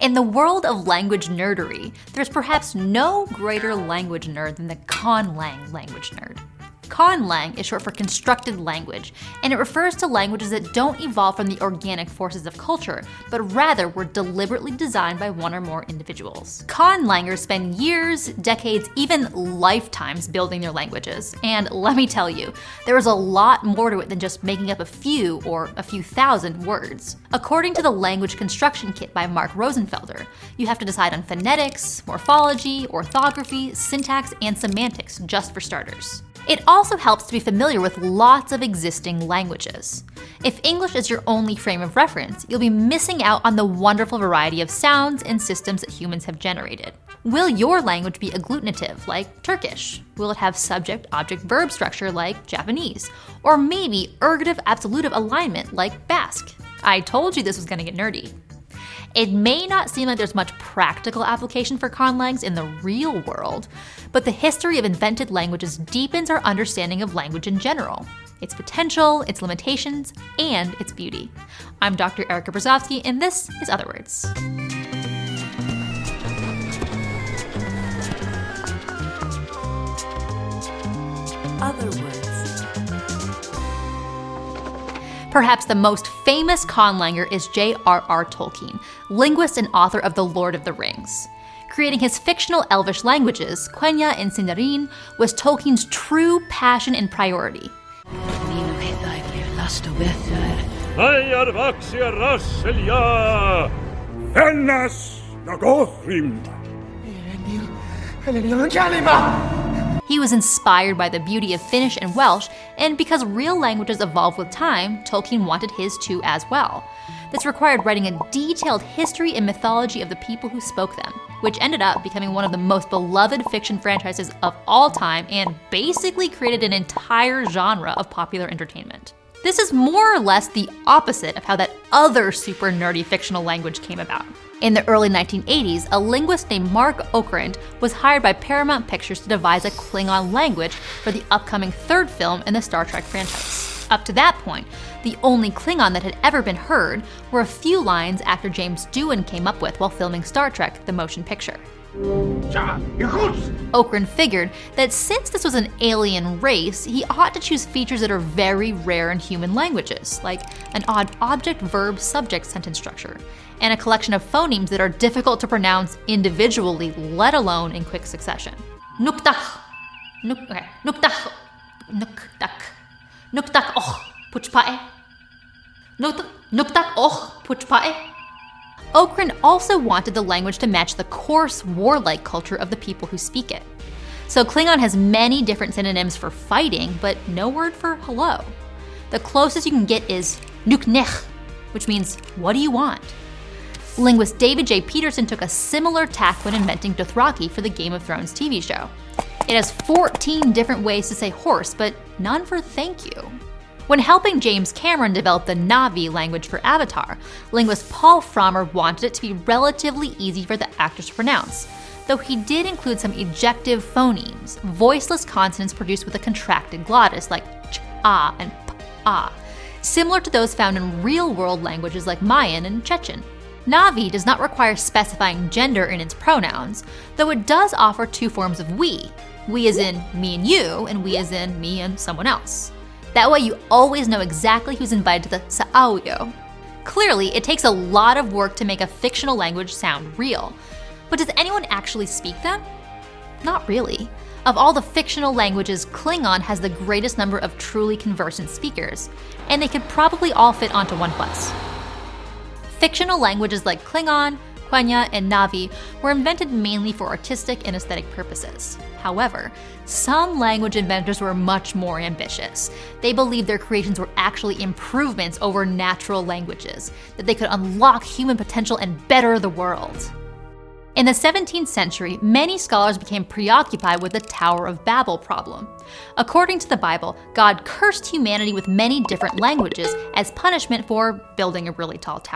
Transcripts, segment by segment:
In the world of language nerdery, there's perhaps no greater language nerd than the conlang language nerd. Conlang is short for constructed language, and it refers to languages that don't evolve from the organic forces of culture, but rather were deliberately designed by one or more individuals. Conlangers spend years, decades, even lifetimes building their languages, and let me tell you, there is a lot more to it than just making up a few or a few thousand words. According to the Language Construction Kit by Mark Rosenfelder, you have to decide on phonetics, morphology, orthography, syntax, and semantics, just for starters. It also helps to be familiar with lots of existing languages. If English is your only frame of reference, you'll be missing out on the wonderful variety of sounds and systems that humans have generated. Will your language be agglutinative, like Turkish? Will it have subject-object-verb structure, like Japanese? Or maybe ergative-absolutive alignment, like Basque? I told you this was going to get nerdy. It may not seem like there's much practical application for conlangs in the real world, but the history of invented languages deepens our understanding of language in general, its potential, its limitations, and its beauty. I'm Dr. Erica Brzozowski, and this is Other Words. Other Words. Perhaps the most famous conlanger is J.R.R. Tolkien, linguist and author of The Lord of the Rings. Creating his fictional Elvish languages, Quenya and Sindarin, was Tolkien's true passion and priority. He was inspired by the beauty of Finnish and Welsh, and because real languages evolve with time, Tolkien wanted his to as well. This required writing a detailed history and mythology of the people who spoke them, which ended up becoming one of the most beloved fiction franchises of all time and basically created an entire genre of popular entertainment. This is more or less the opposite of how that other super nerdy fictional language came about. In the early 1980s, a linguist named Mark Okrand was hired by Paramount Pictures to devise a Klingon language for the upcoming third film in the Star Trek franchise. Up to that point, the only Klingon that had ever been heard were a few lines actor James Doohan came up with while filming Star Trek: The Motion Picture. Okrand figured that since this was an alien race, he ought to choose features that are very rare in human languages, like an odd object-verb-subject sentence structure, and a collection of phonemes that are difficult to pronounce individually, let alone in quick succession. Nuktak, nuktak, nuktak, nuktak och puchpae, nuktak och puchpae. Okrand also wanted the language to match the coarse, warlike culture of the people who speak it. So Klingon has many different synonyms for fighting, but no word for hello. The closest you can get is nuknech, which means, what do you want? Linguist David J. Peterson took a similar tack when inventing Dothraki for the Game of Thrones TV show. It has 14 different ways to say horse, but none for thank you. When helping James Cameron develop the Na'vi language for Avatar, linguist Paul Frommer wanted it to be relatively easy for the actors to pronounce, though he did include some ejective phonemes, voiceless consonants produced with a contracted glottis like ch-ah and p-ah, similar to those found in real-world languages like Mayan and Chechen. Na'vi does not require specifying gender in its pronouns, though it does offer two forms of we as in me and you, and we as in me and someone else. That way you always know exactly who's invited to the sa'auyo. Clearly, it takes a lot of work to make a fictional language sound real. But does anyone actually speak them? Not really. Of all the fictional languages, Klingon has the greatest number of truly conversant speakers, and they could probably all fit onto one bus. Fictional languages like Klingon, Quenya, and Na'vi were invented mainly for artistic and aesthetic purposes. However, some language inventors were much more ambitious. They believed their creations were actually improvements over natural languages, that they could unlock human potential and better the world. In the 17th century, many scholars became preoccupied with the Tower of Babel problem. According to the Bible, God cursed humanity with many different languages as punishment for building a really tall tower.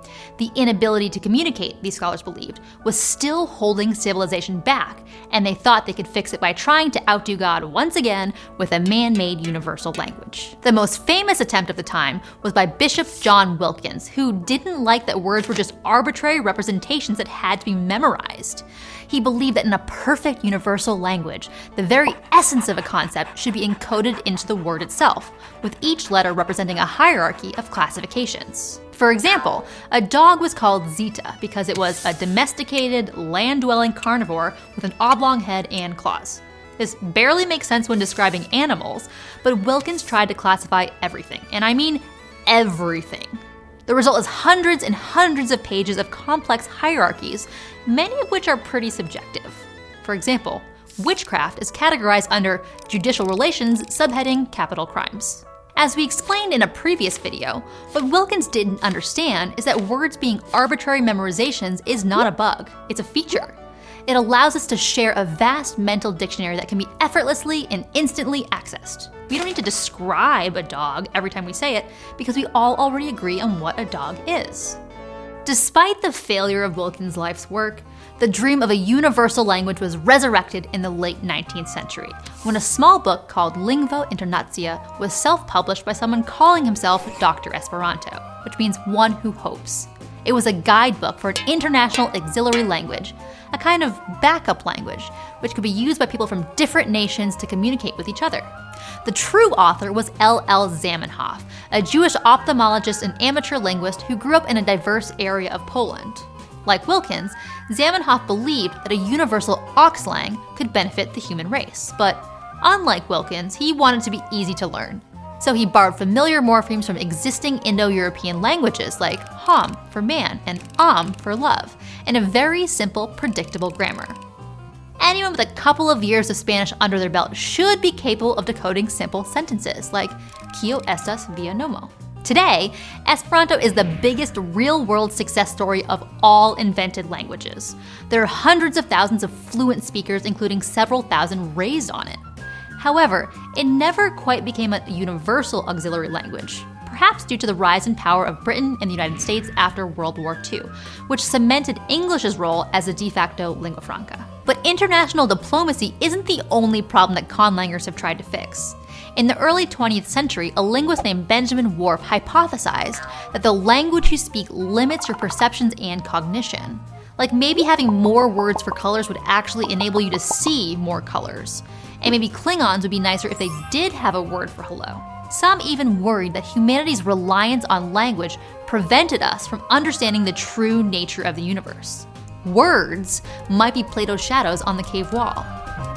The inability to communicate, these scholars believed, was still holding civilization back, and they thought they could fix it by trying to outdo God once again with a man-made universal language. The most famous attempt of the time was by Bishop John Wilkins, who didn't like that words were just arbitrary representations that had to be memorized. He believed that in a perfect universal language, the very essence of a concept should be encoded into the word itself, with each letter representing a hierarchy of classifications. For example, a dog was called Zeta because it was a domesticated, land-dwelling carnivore with an oblong head and claws. This barely makes sense when describing animals, but Wilkins tried to classify everything, and I mean everything. The result is hundreds and hundreds of pages of complex hierarchies, many of which are pretty subjective. For example, witchcraft is categorized under Judicial Relations, subheading Capital Crimes. As we explained in a previous video, what Wilkins didn't understand is that words being arbitrary memorizations is not a bug, it's a feature. It allows us to share a vast mental dictionary that can be effortlessly and instantly accessed. We don't need to describe a dog every time we say it because we all already agree on what a dog is. Despite the failure of Wilkins' life's work, the dream of a universal language was resurrected in the late 19th century, when a small book called Lingvo Internacia was self-published by someone calling himself Dr. Esperanto, which means one who hopes. It was a guidebook for an international auxiliary language, a kind of backup language, which could be used by people from different nations to communicate with each other. The true author was L.L. Zamenhof, a Jewish ophthalmologist and amateur linguist who grew up in a diverse area of Poland. Like Wilkins, Zamenhof believed that a universal auxlang could benefit the human race, but unlike Wilkins, he wanted to be easy to learn. So he borrowed familiar morphemes from existing Indo-European languages like ham for man and am for love, and a very simple, predictable grammar. Anyone with a couple of years of Spanish under their belt should be capable of decoding simple sentences like Kio estas via nomo. Today, Esperanto is the biggest real-world success story of all invented languages. There are hundreds of thousands of fluent speakers, including several thousand raised on it. However, it never quite became a universal auxiliary language, perhaps due to the rise in power of Britain and the United States after World War II, which cemented English's role as a de facto lingua franca. But international diplomacy isn't the only problem that conlangers have tried to fix. In the early 20th century, a linguist named Benjamin Whorf hypothesized that the language you speak limits your perceptions and cognition. Like maybe having more words for colors would actually enable you to see more colors. And maybe Klingons would be nicer if they did have a word for hello. Some even worried that humanity's reliance on language prevented us from understanding the true nature of the universe. Words might be Plato's shadows on the cave wall.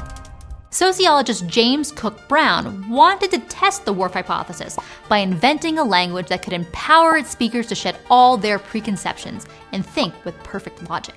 Sociologist James Cook Brown wanted to test the Whorf hypothesis by inventing a language that could empower its speakers to shed all their preconceptions and think with perfect logic.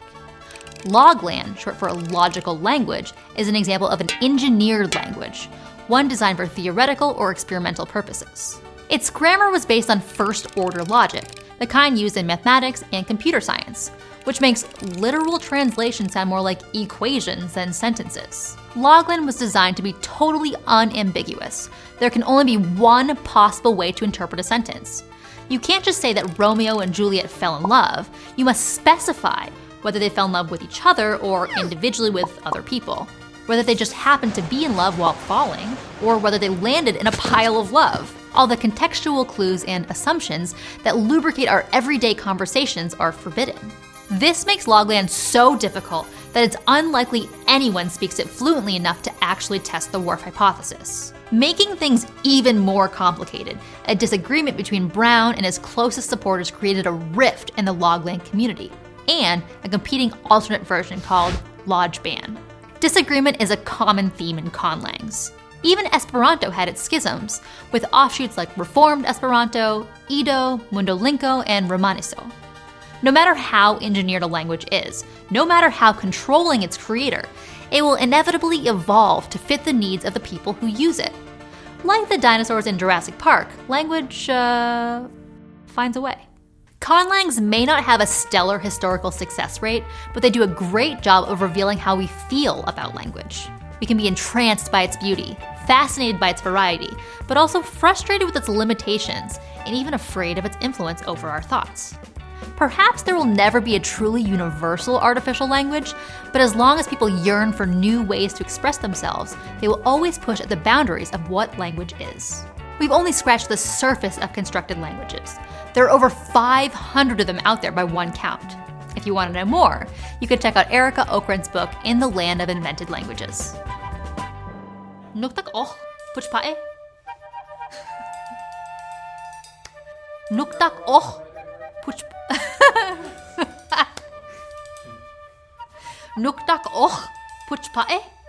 Loglan, short for a logical language, is an example of an engineered language, one designed for theoretical or experimental purposes. Its grammar was based on first-order logic, the kind used in mathematics and computer science, which makes literal translation sound more like equations than sentences. Loglan was designed to be totally unambiguous. There can only be one possible way to interpret a sentence. You can't just say that Romeo and Juliet fell in love. You must specify whether they fell in love with each other or individually with other people, whether they just happened to be in love while falling, or whether they landed in a pile of love. All the contextual clues and assumptions that lubricate our everyday conversations are forbidden. This makes Loglan so difficult that it's unlikely anyone speaks it fluently enough to actually test the Whorf hypothesis. Making things even more complicated, a disagreement between Brown and his closest supporters created a rift in the Loglan community, and a competing alternate version called Lojban. Disagreement is a common theme in conlangs. Even Esperanto had its schisms, with offshoots like Reformed Esperanto, Edo, Mundolingo, and Romaniso. No matter how engineered a language is, no matter how controlling its creator, it will inevitably evolve to fit the needs of the people who use it. Like the dinosaurs in Jurassic Park, language, finds a way. Conlangs may not have a stellar historical success rate, but they do a great job of revealing how we feel about language. We can be entranced by its beauty, fascinated by its variety, but also frustrated with its limitations, and even afraid of its influence over our thoughts. Perhaps there will never be a truly universal artificial language, but as long as people yearn for new ways to express themselves, they will always push at the boundaries of what language is. We've only scratched the surface of constructed languages. There are over 500 of them out there by one count. If you want to know more, you can check out Erica Okren's book, In the Land of Invented Languages. Nuktak och, puchpae. Nuktak och, puch. Nuktak och, puchpae.